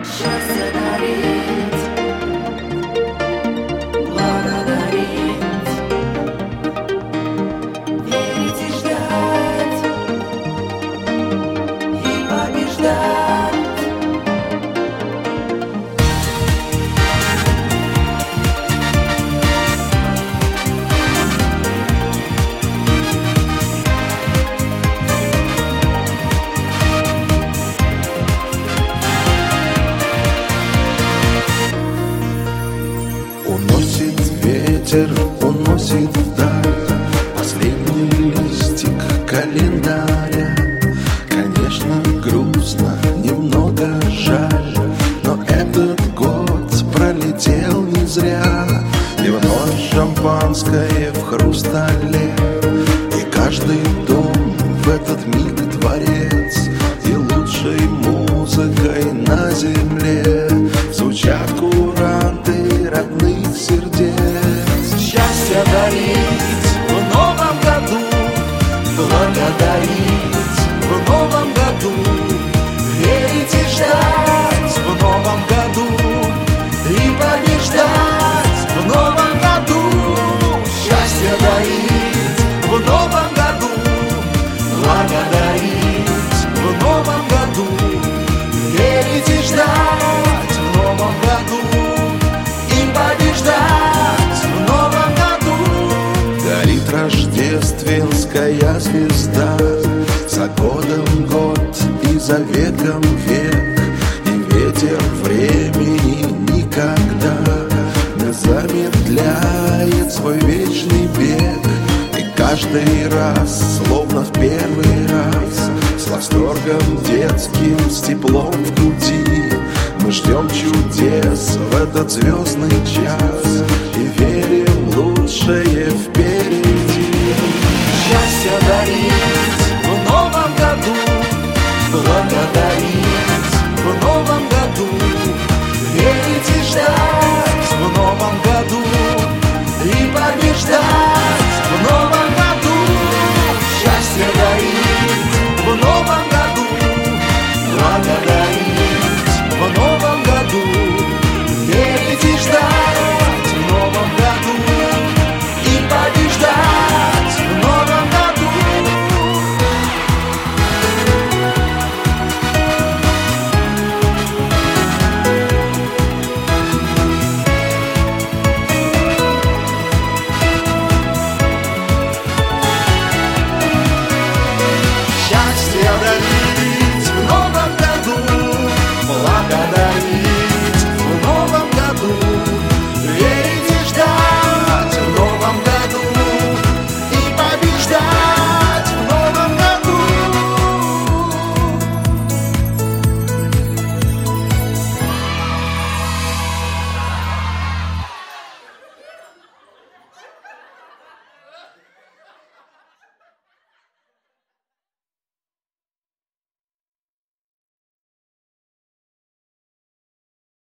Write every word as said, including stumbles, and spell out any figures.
Счастье дарить, благодарить, верить и ждать, и побеждать. Уносит ветер, уносит вдаль последний листик календаря. Конечно, грустно, немного жаль, но этот год пролетел не зря. И вновь шампанское в хрустале, и каждый дом в этот миг дворец, и лучшей музыкой на земле звучат куранты родных сердец. Счастье дарить в новом году, благодарить в новом году, верить и ждать в новом году, и побеждать в новом году. Счастье дарить в новом году, благодарить в новом году, верить и ждать в новом году, и побеждать в новом году. Горит рождественская звезда, за годом год и за веком век, и ветер времени никогда не замедляет свой вечный бег. И каждый раз, словно в первый раз, с восторгом детским, с теплом в груди, мы ждем чудес в этот звездный час.